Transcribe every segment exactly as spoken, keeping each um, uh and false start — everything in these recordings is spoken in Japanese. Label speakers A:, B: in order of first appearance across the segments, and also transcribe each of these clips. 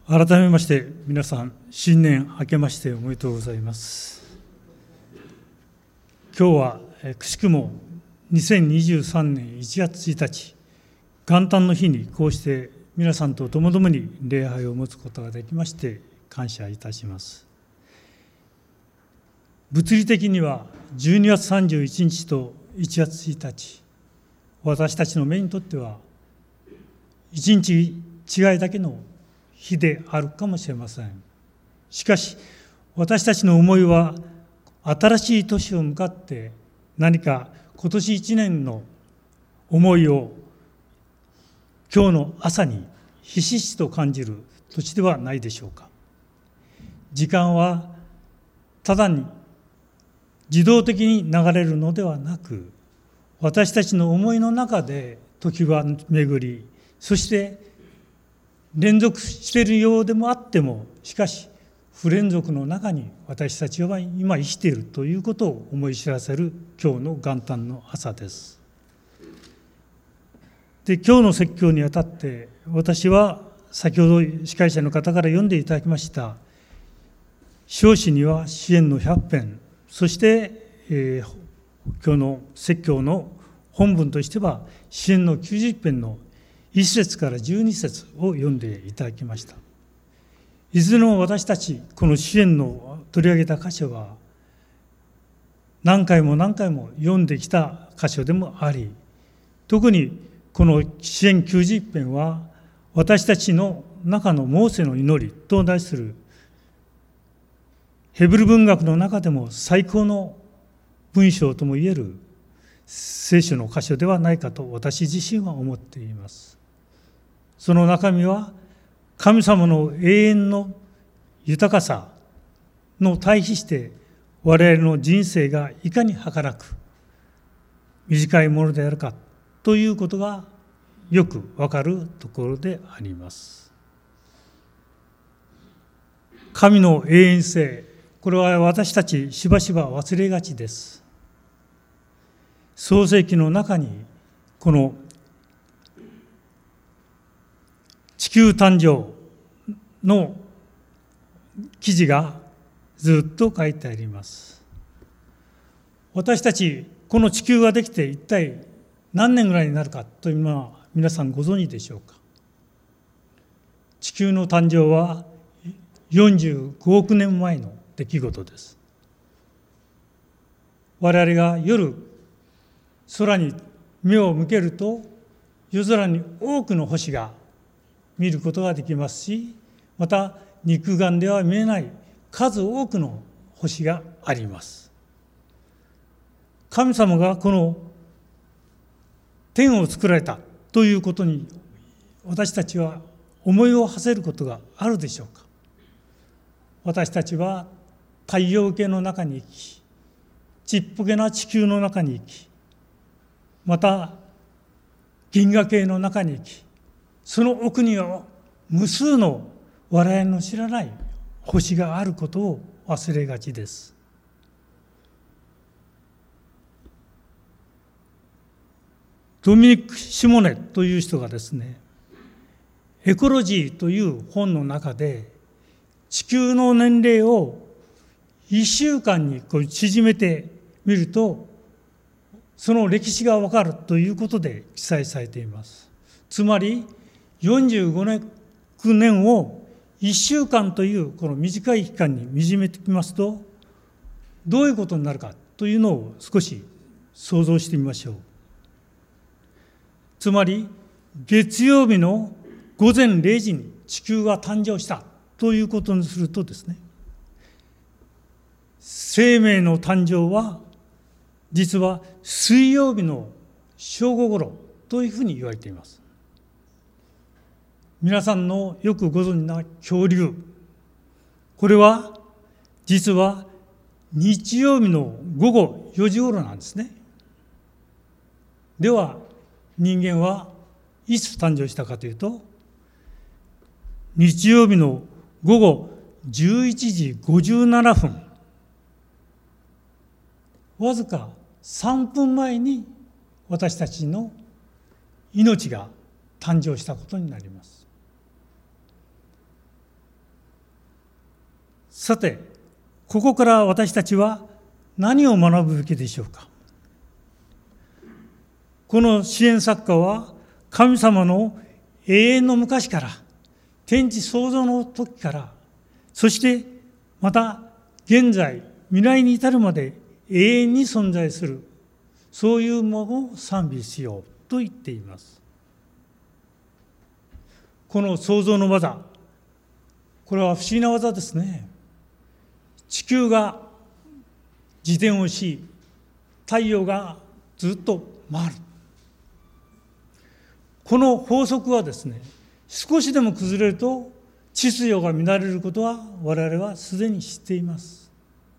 A: 改めまして皆さん、新年明けましておめでとうございます。今日はくしくもにせんにじゅうさんねんいちがつついたち、元旦の日にこうして皆さんとともどもに礼拝を持つことができまして感謝いたします。物理的にはじゅうにがつさんじゅういちにちといちがつついたち、私たちの目にとってはいちにち違いだけの日であるかもしれません。しかし私たちの思いは新しい年を向かって何か今年一年の思いを今日の朝にひしひしと感じる年ではないでしょうか。時間はただに自動的に流れるのではなく、私たちの思いの中で時は巡り、そして連続しているようでもあっても、しかし不連続の中に私たちは今生きているということを思い知らせる今日の元旦の朝です。で、今日の説教にあたって私は先ほど司会者の方から読んでいただきました唱詩には詩編のひゃっぺん、そして、えー、今日の説教の本文としては詩編のきゅうじゅっぺんのいっせつからじゅうにせつを読んでいただきました。いずれも私たちこの詩編の取り上げた箇所は何回も何回も読んできた箇所でもあり、特にこの詩編きゅうじゅっぺんは私たちの中のモーセの祈りと題するヘブル文学の中でも最高の文章ともいえる聖書の箇所ではないかと私自身は思っています。その中身は神様の永遠の豊かさの対比して我々の人生がいかに儚く短いものであるかということがよくわかるところであります。神の永遠性、これは私たちしばしば忘れがちです。創世記の中にこの地球誕生の記事がずっと書いてあります。私たちこの地球ができて一体何年ぐらいになるかというのは皆さんご存知でしょうか。地球の誕生はよんじゅうごおくねんまえの出来事です。我々が夜空に目を向けると夜空に多くの星が見ることができますし、また肉眼では見えない数多くの星があります。神様がこの天を作られたということに私たちは思いを馳せることがあるでしょうか。私たちは太陽系の中に生き、ちっぽけな地球の中に生き、また銀河系の中に生き、その奥には無数の我々の知らない星があることを忘れがちです。ドミニク・シモネという人がですね、エコロジーという本の中で地球の年齢をいっしゅうかんにこう縮めてみるとその歴史がわかるということで記載されています。つまりよんじゅうごねんをいっしゅうかんというこの短い期間に縮めてきますとどういうことになるかというのを少し想像してみましょう。つまり月曜日のごぜんれいじに地球が誕生したということにするとですね、生命の誕生は実は水曜日の正午ごろというふうに言われています。皆さんのよくご存知な恐竜、これは実は日曜日のごごよじごろなんですね。では人間はいつ誕生したかというと日曜日のごごじゅういちじごじゅうななふん、わずかさんぷんまえに私たちの命が誕生したことになります。 さて、ここから私たちは何を学ぶべきでしょうか。この支援作家は神様の永遠の昔から、天地創造の時から、そしてまた現在、未来に至るまで永遠に存在する、そういうものを賛美しようと言っています。この創造の技、これは不思議な技ですね。地球が自転をし、太陽がずっと回る。この法則はですね、少しでも崩れると秩序が乱れることは我々はすでに知っています。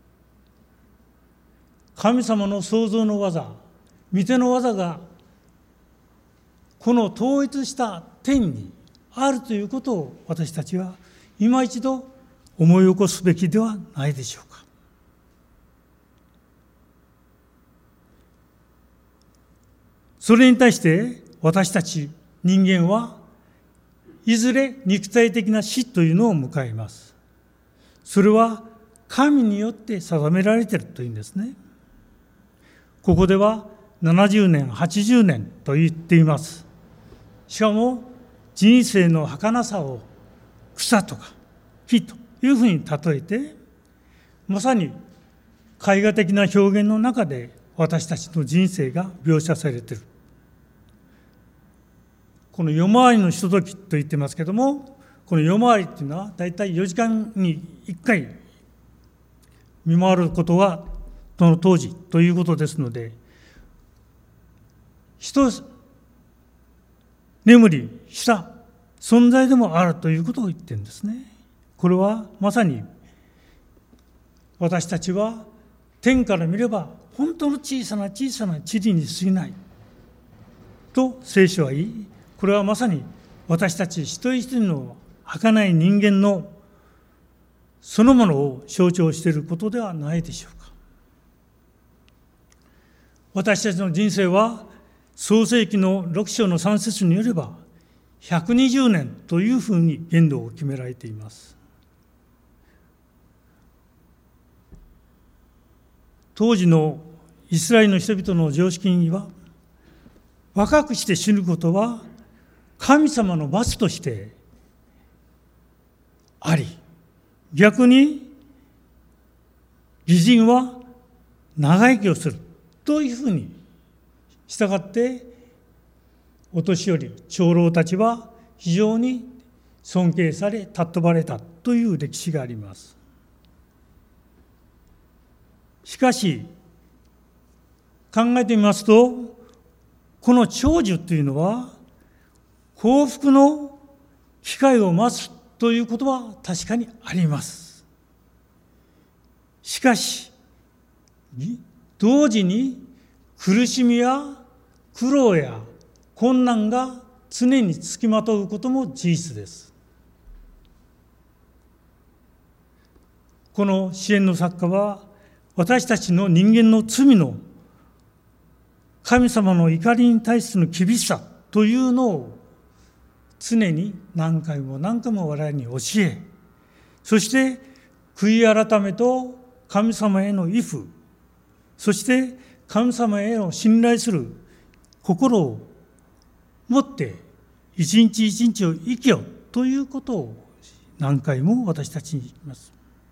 A: 神様の創造の技、御手の技がこの統一した天にあるということを私たちは今一度思い起こすべきではないでしょうか。それに対して私たち人間はいずれ肉体的な死というのを迎えます。それは神によって定められているというんですね。ここではななじゅうねん、はちじゅうねんと言っています。しかも人生の儚さを草とか木というふうに例えて、まさに絵画的な表現の中で私たちの人生が描写されている。この夜回りのひとときと言ってますけども、この夜回りっていうのはだいたいよじかんにいっかい見回ることがその当時ということですので、一眠りした存在でもあるということを言ってるんですね。これはまさに私たちは天から見れば本当の小さな小さな塵に過ぎないと聖書は言い、これはまさに私たち一人一人の儚い人間のそのものを象徴していることではないでしょうか。私たちの人生は創世記のろく章のさん節によればひゃくにじゅうねんというふうに限度を決められています。当時のイスラエルの人々の常識には、若くして死ぬことは神様の罰としてあり、逆に義人は長生きをするというふうに従って、お年寄り長老たちは非常に尊敬され尊ばれたという歴史があります。しかし考えてみますと、この長寿というのは幸福の機会を待つということは確かにあります。しかし同時に苦しみや苦労や困難が常につきまとうことも事実です。この支援の作家は私たちの人間の罪の神様の怒りに対する厳しさというのを常に何回も何回も我々に教え、そして悔い改めと神様への畏怖、そして神様への信頼する心を持って一日一日を生きよということを何回も私たちに言います。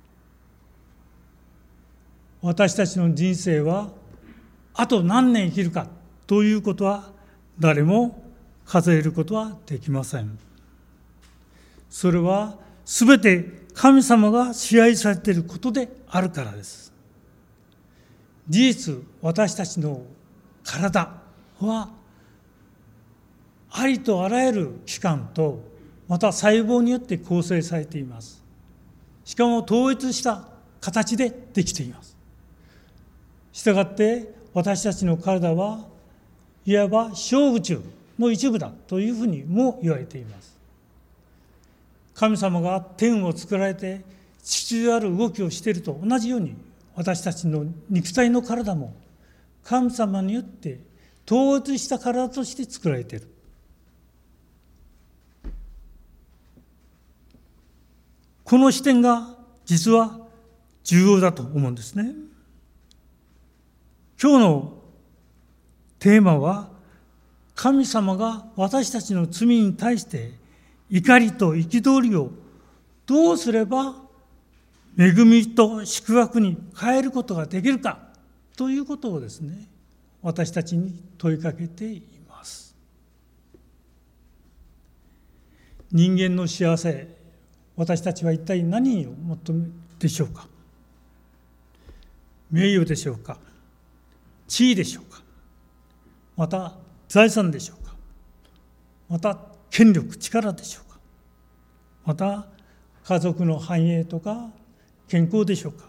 A: 私たちの人生はあと何年生きるかということは誰も数えることはできません。それはすべて神様が支配されていることであるからです。事実、私たちの体はありとあらゆる器官とまた細胞によって構成されています。しかも統一した形でできています。したがって私たちの体はいわば小宇宙の一部だというふうにも言われています。神様が天を作られて秩序ある動きをしていると同じように、私たちの肉体の体も神様によって統一した体として作られている。この視点が実は重要だと思うんですね。今日のテーマは、神様が私たちの罪に対して怒りと憤りをどうすれば恵みと祝福に変えることができるかということをですね、私たちに問いかけています。人間の幸せ、私たちは一体何を求めるでしょうか。名誉でしょうか、地位でしょうか、また財産でしょうか、また権力、力でしょうか、また家族の繁栄とか健康でしょうか。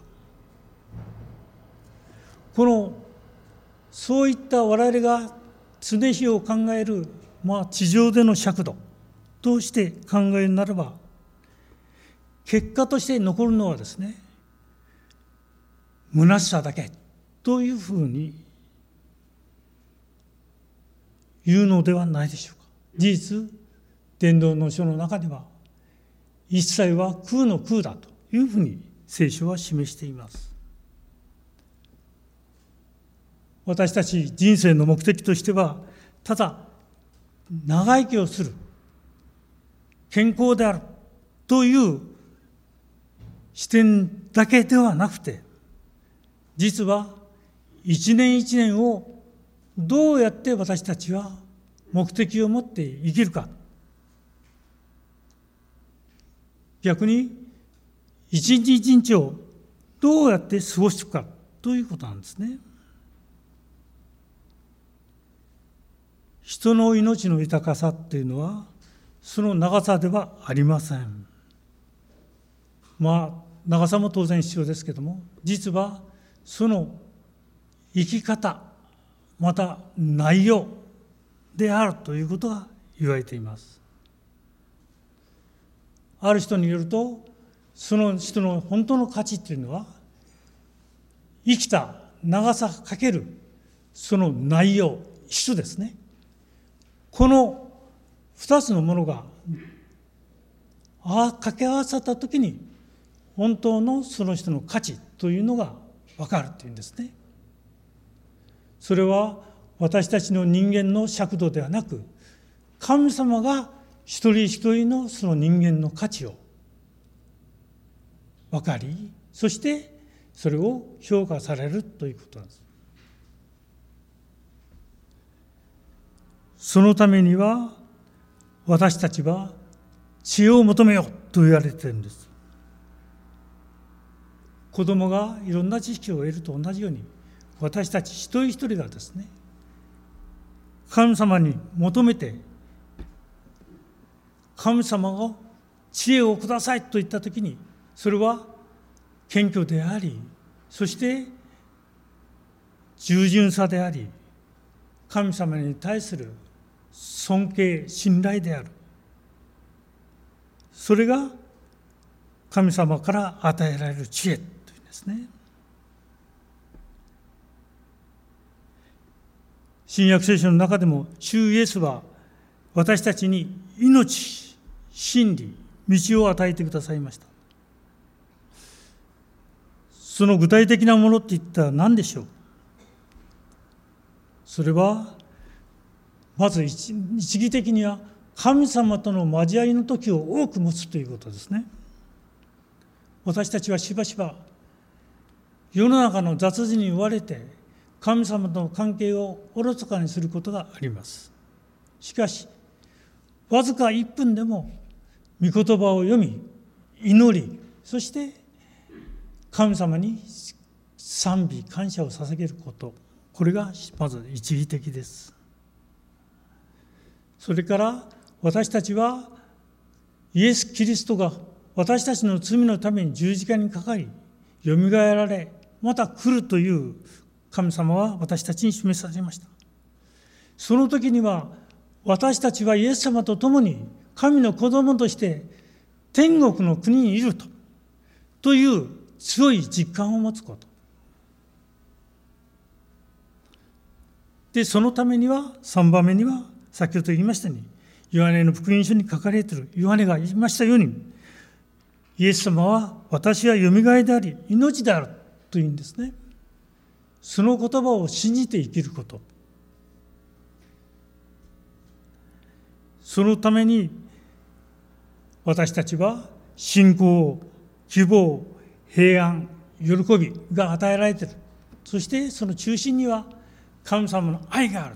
A: このそういった我々が常日を考える、まあ、地上での尺度として考えるならば、結果として残るのはですね、虚しさだけというふうに言うのではないでしょうか。事実、伝道の書の中では、一切は空の空だというふうに聖書は示しています。私たち人生の目的としては、ただ長生きをする、健康であるという視点だけではなくて、実は一年一年をどうやって私たちは目的を持って生きるか、逆に一日一日をどうやって過ごすかということなんですね。人の命の豊かさっていうのはその長さではありません。まあ長さも当然必要ですけども、実はその生き方、また内容であるということが言われています。ある人によると、その人の本当の価値というのは、生きた長さかけるその内容、質ですね。この二つのものが掛け合わさったときに、本当のその人の価値というのが分かるというんですね。それは私たちの人間の尺度ではなく、神様が一人一人のその人間の価値を分かり、そしてそれを評価されるということなんです。そのためには私たちは知恵を求めようと言われているんです。子供がいろんな知識を得ると同じように、私たち一人一人がですね、神様に求めて、神様が知恵をくださいと言ったときに、それは謙虚であり、そして従順さであり、神様に対する尊敬、信頼である。それが神様から与えられる知恵というんですね。新約聖書の中でも、主イエスは私たちに命、真理、道を与えてくださいました。その具体的なものって言ったら何でしょう。それはまず一義的には神様との交わりの時を多く持つということですね。私たちはしばしば世の中の雑事に追われて神様との関係をおろそかにすることがあります。しかしわずかいっぷんでも御言葉を読み、祈り、そして神様に賛美感謝を捧げること、これがまず一義的です。それから私たちはイエス・キリストが私たちの罪のために十字架にかかり、よみがえられ、また来るという神様は私たちに示されました。その時には私たちはイエス様と共に神の子供として天国の国にいると、という強い実感を持つこと。で、そのためにはさんばんめには先ほど言いましたように、ヨハネの福音書に書かれている、ヨハネが言いましたように、 イエス様は私はよみがえりであり命であるというんですね。その言葉を信じて生きること。そのために私たちは信仰、希望、平安、喜びが与えられている。そしてその中心には神様の愛がある。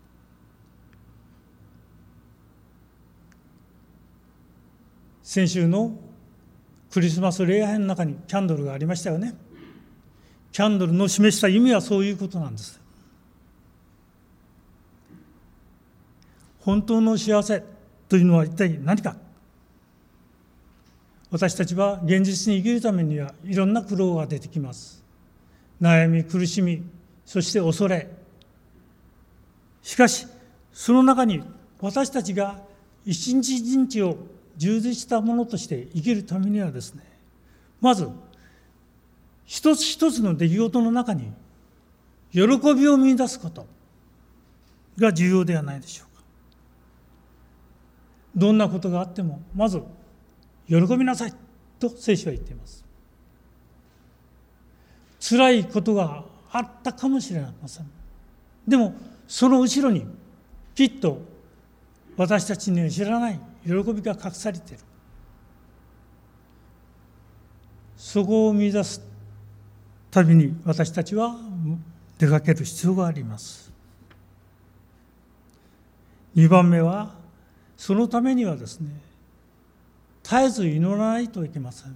A: 先週のクリスマス礼拝の中にキャンドルがありましたよね。キャンドルの示した意味はそういうことなんです。本当の幸せというのは一体何か。私たちは現実に生きるためにはいろんな苦労が出てきます。悩み、苦しみ、そして恐れ。しかし、その中に私たちが一日一日を充実したものとして生きるためにはですね、まず一つ一つの出来事の中に喜びを見出すことが重要ではないでしょうか。どんなことがあってもまず喜びなさいと聖書は言っています。辛いことがあったかもしれません。でもその後ろにきっと私たちには知らない喜びが隠されている。そこを見出すたびに私たちは出かける必要があります。にばんめは、そのためにはですね、絶えず祈らないといけません。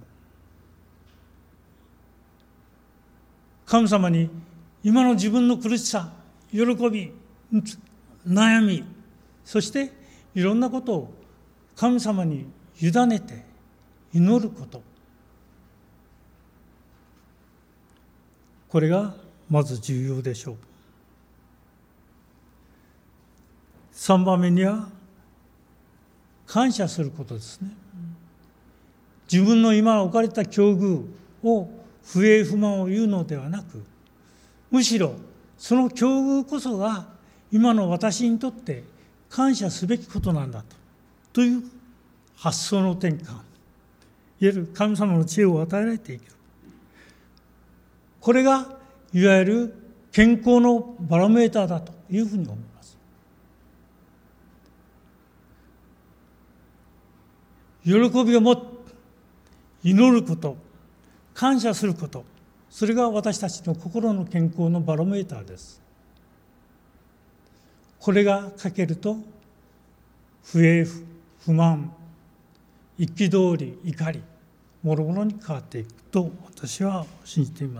A: 神様に今の自分の苦しさ、喜び、悩み、そしていろんなことを神様に委ねて祈ること。これがまず重要でしょう。さんばんめには感謝することですね。自分の今置かれた境遇を不平不満を言うのではなく、むしろその境遇こそが今の私にとって感謝すべきことなんだと、という発想の転換、いわゆる神様の知恵を与えられていく。これがいわゆる健康のバロメーターだというふうに思います。喜びを持って祈ること、感謝すること、それが私たちの心の健康のバロメーターです。これが欠けると不平不満、憤り、怒り、もろもろに変わっていくと私は信じています。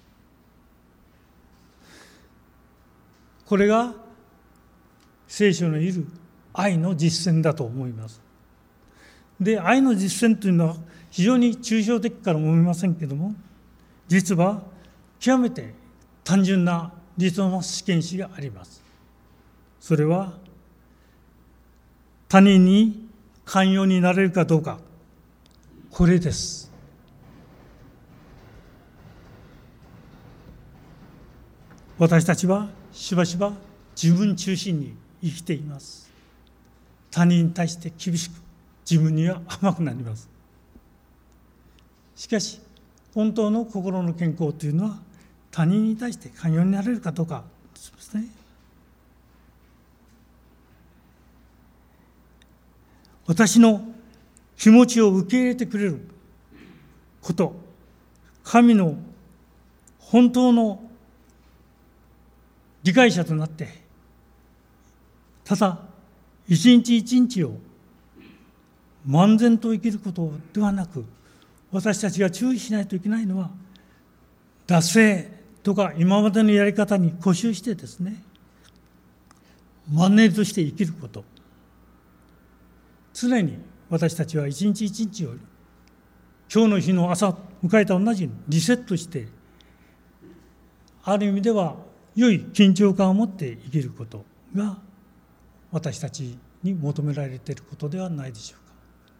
A: これが聖書のいる愛の実践だと思います。で、愛の実践というのは非常に抽象的から思いませんけれども、実は極めて単純なリトマス試験紙があります。それは他人に寛容になれるかどうか、これです。私たちはしばしば自分中心に生きています。他人に対して厳しく、自分には甘くなります。しかし本当の心の健康というのは他人に対して寛容になれるかどうかですね。私の気持ちを受け入れてくれること、神の本当の理解者となって、ただ一日一日を漫然と生きることではなく、私たちが注意しないといけないのは、惰性とか今までのやり方に固執してですね、マンネリとして生きること。常に私たちは一日一日を今日の日の朝迎えた同じようにリセットして、ある意味では良い緊張感を持って生きることが私たちに求められていることではないでしょうか。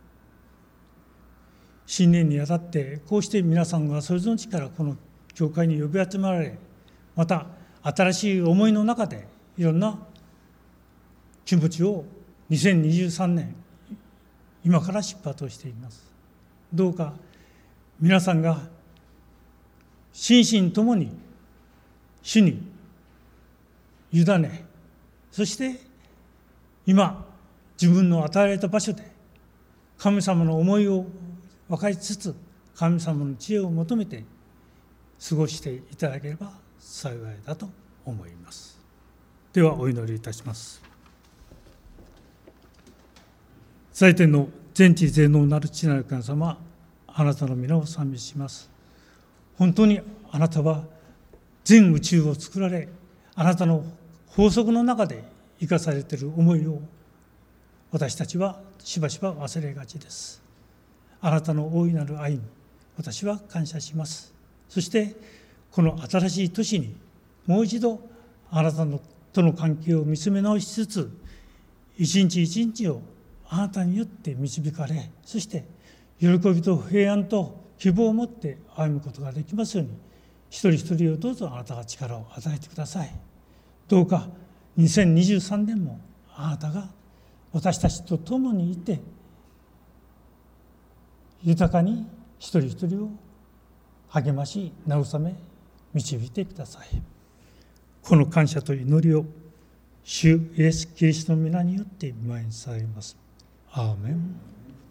A: 新年にあたってこうして皆さんがそれぞれの力この教会に呼び集められ、また新しい思いの中でいろんな気持ちをにせんにじゅうさんねん今から出発をしています。 どうか皆さんが心身ともに主に委ね、そして今自分の与えられた場所で神様の思いを分かりつつ、神様の知恵を求めて過ごしていただければ幸いだと思います。ではお祈りいたします。祭天の全知全能なる父なる神様、あなたの皆を賛美します。本当にあなたは全宇宙を作られ、あなたの法則の中で生かされている思いを私たちはしばしば忘れがちです。あなたの大いなる愛に私は感謝します。そしてこの新しい年にもう一度あなたのとの関係を見つめ直しつつ、一日一日をあなたによって導かれ、そして喜びと平安と希望を持って歩むことができますように、一人一人をどうぞあなたが力を与えてください。どうかにせんにじゅうさんねんもあなたが私たちと共にいて、豊かに一人一人を励まし慰め導いてください。この感謝と祈りを主イエス・キリストの皆によって御前に捧げます。アーメン。